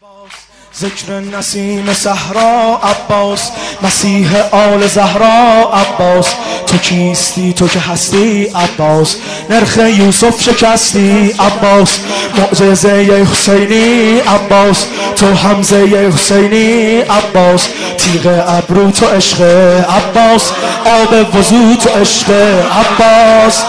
ذکر نسیم صحرا عباس، مسیح آل زهرا عباس. تو کیستی تو که هستی عباس، نرخ یوسف شکستی عباس. معجزه حسینی عباس، تو حمزه حسینی عباس. تیغ ابرو تو عشق عباس، آب وضو تو عشق عباس.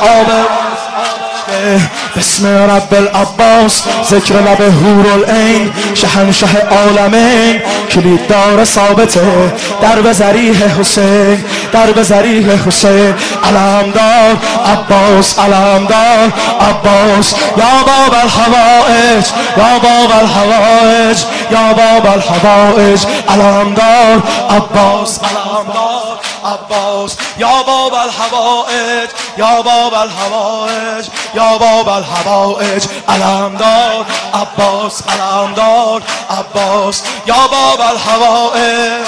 بسم رب العباس، ذکر لب حورالعین، شهنشه عالمین. کلید دار ثابته در به ذریح حسین، در به ذریح حسین. علمدار عباس، علمدار عباس. یا باب الحوائج، یا باب الحوائج، یا باب الحوائج. علمدار عباس، علمدار عباس. یا باب الحوائج، یا باب الحوائج، یا باب الحوائج. علمدار عباس، علمدار عباس. یا باب الحوائج،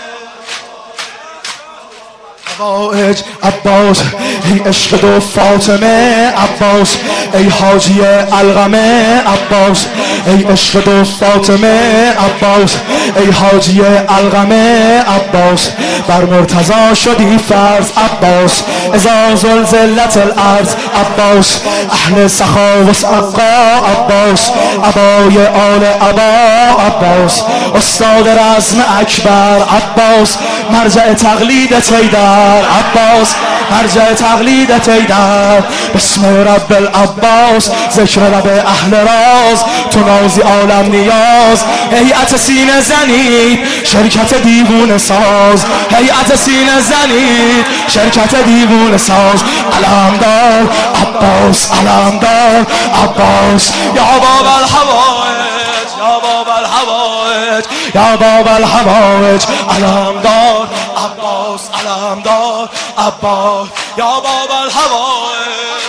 عباس. ای عشق دو فاطمه عباس، ای حاجی القمه عباس. ای عشق دو فاطمه عباس، ای حاجی القمه عباس. بر مرتضی شدی فرض عباس، اذا زلزلت الارض عباس. اهل سخا و سقا عباس، ابای آل ابا عباس. استاد رزم اکبر عباس، مرجع تقلید تیدر عباس، مرجع تقلید تیدر. بسم رب العباس، ذکر لب اهل راز، تو نازی عالم نیاز. هیئت سینه زنید شرکت دیوونه ساز، هیئت سینه زنید شرکت دیوونه ساز. علمدار عباس، علمدار عباس. یا باب الحوائج، یا باب الحوائج، یا باب الحوائج. علمدار عباس، علمدار عباس. یا باب الحوائج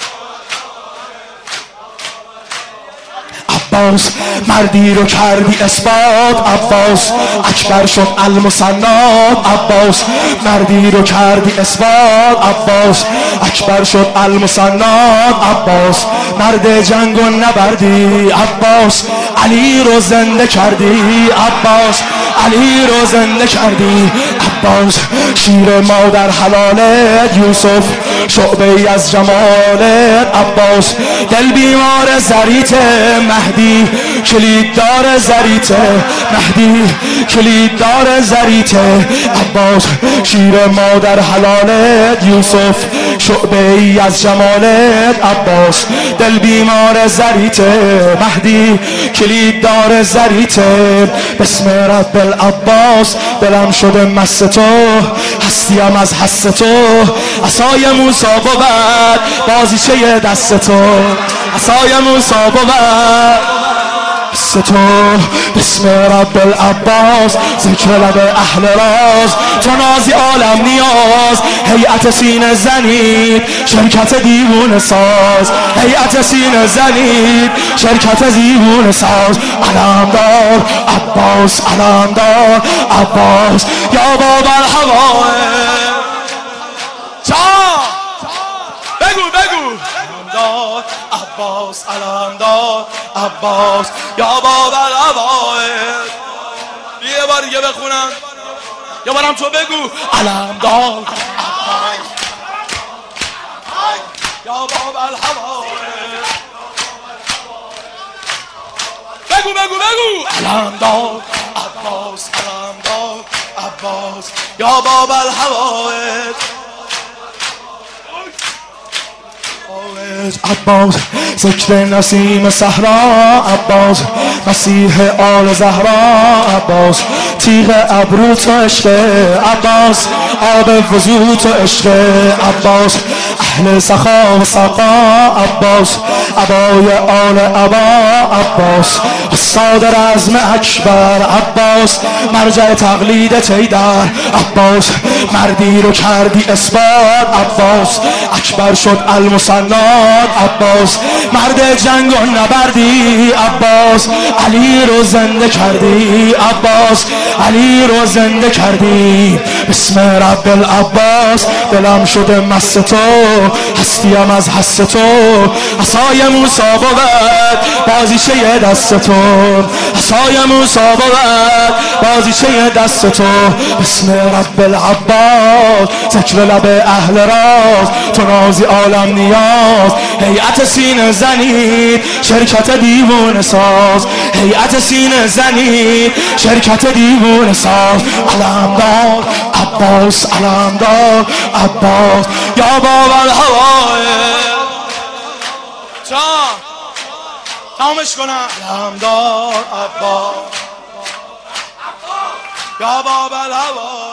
عباس. مردی رو کردی اثبات عباس، اکبر شد المسنات عباس. مردی رو کردی اثبات عباس، اکبر شد المسنات عباس. مرد جنگ و نبردی عباس، علی رو زنده کردی عباس، علی رو زنده کردی عباس. شیر مادر حلالت یوسف، شعبه از جمالت عباس. دل بیمار زریت مهدی، کلید دار زریت مهدی، کلید دار زریت عباس. شیر مادر حلالت یوسف، شعبه از جمالت عباس. دل بیمار زریت مهدی، کلید دار زریت. بسم رب العباس، دلم شده مست تو، هستیم از حس تو. عصای موسی بود بازیچه دست تو، عصای موسی بود تو. بسم رب العباس، ذکر لب اهل راز، تو نازی عالم نیاز. هیئت سینه زنید شرکت دیوونه ساز، هیئت سینه زنید شرکت دیوونه ساز. علمدار عباس، علمدار عباس. یا باب الحوائج. بگو بگو. علمدار عباس، علمدار عباس. یا باب الحوائج. یه بار دیگه بخونم، یه بارم تو بگو. علمدار عباس، یا باب الحوائج. بگو بگو بگو. علمدار عباس، علمدار عباس. یا باب الحوائج عباس. ذکر نسیم صحرا عباس، مسیح آل زهرا عباس. تیغ ابرو تو عشق عباس، آب وضو تو عشق عباس. اهل سخا و سقا عباس، ابای آل ابا عباس. استاد رزم اکبر عباس، مرجع تقلید تیدر عباس. مردی رو کردی اثبات عباس، اکبر شد المسنات عباس. مرد جنگ و نبردی عباس، علی رو زنده کردی عباس، علی رو زنده کردی. بسم رب العباس، دلم شده مست تو، هستیم از حس تو، عصای موسی بود بازیچه دست تو، عصای موسی بود بازیچه دست تو. بسم رب العباس ذکر لب اهل راز، تو نازی عالم نیاز، هیئت سینه زنید شرکت دیوان ساز، هیئت سینه زنید شرکت دیوان ساز. علمدار عباس، علمدار عباس، یا باب الهوای تمامش کنم. علمدار عباس، یا باب الهوای